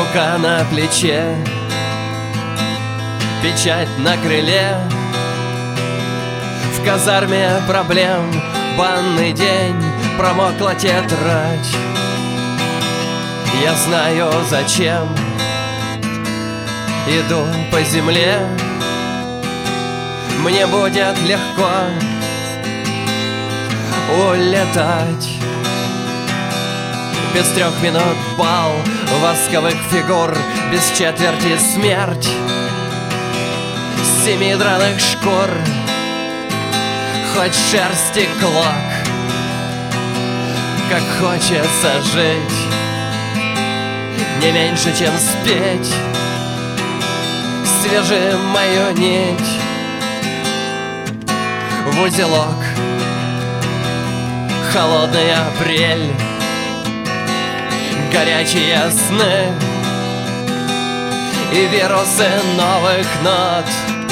Рука на плече, печать на крыле. В казарме проблем, банный день, промокла тетрадь. Я знаю, зачем иду по земле. Мне будет легко улетать. Без 3 минут бал восковых фигур, без четверти смерть 7 драных шкур, хоть шерсти клок. Как хочется жить, не меньше, чем спеть. Свяжи мою нить в узелок. Холодный апрель, горячие сны и вирусы новых нот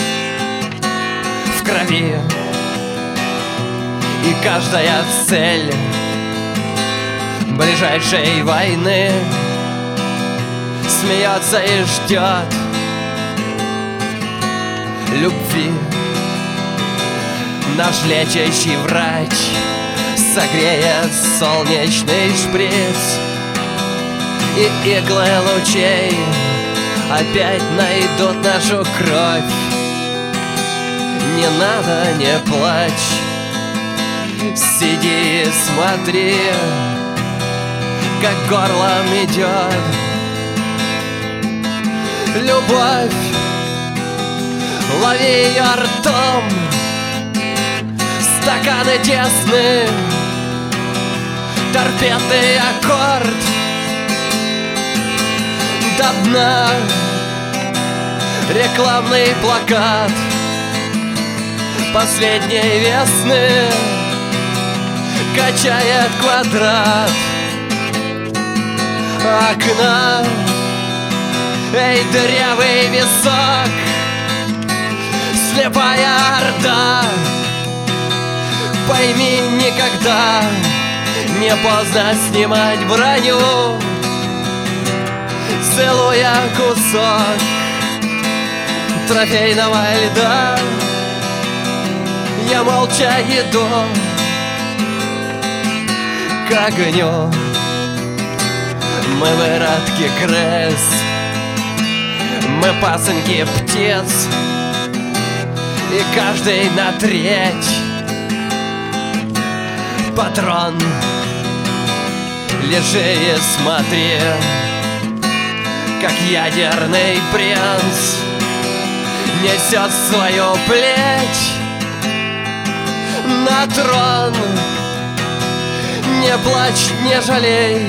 в крови. И каждая цель ближайшей войны смеется и ждет любви. Наш лечащий врач согреет солнечный шприц, и иглы лучей опять найдут нашу кровь. Не надо, не плачь, сиди и смотри, как горлом идет любовь. Лови ее ртом, стаканы тесны, торпедный аккорд до дна. Рекламный плакат последней весны качает квадрат окна. Эй, дырявый висок, слепая орда, пойми, никогда не поздно снимать броню. Целуя кусок трофейного льда, я молча иду к огню. Мы выродки крыс, мы пасынки птиц, и каждый на треть патрон. Лежи и смотри, как ядерный принц несет свою плеть на трон. Не плачь, не жалей,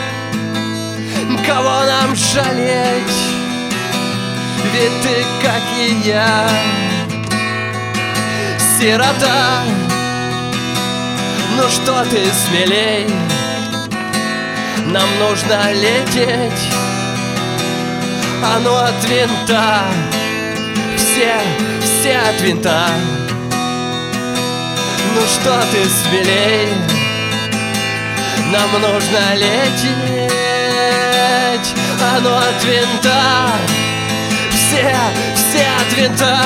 кого нам жалеть, ведь ты, как и я, сирота. Ну что ты, смелей, нам нужно лететь. А ну от винта, все от винта. Ну что ты, смелей, нам нужно лететь. А ну от винта, все от винта.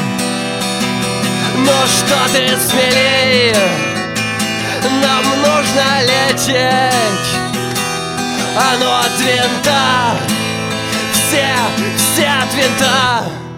Ну что ты, смелей, нам нужно лететь. А ну от винта, все от винта.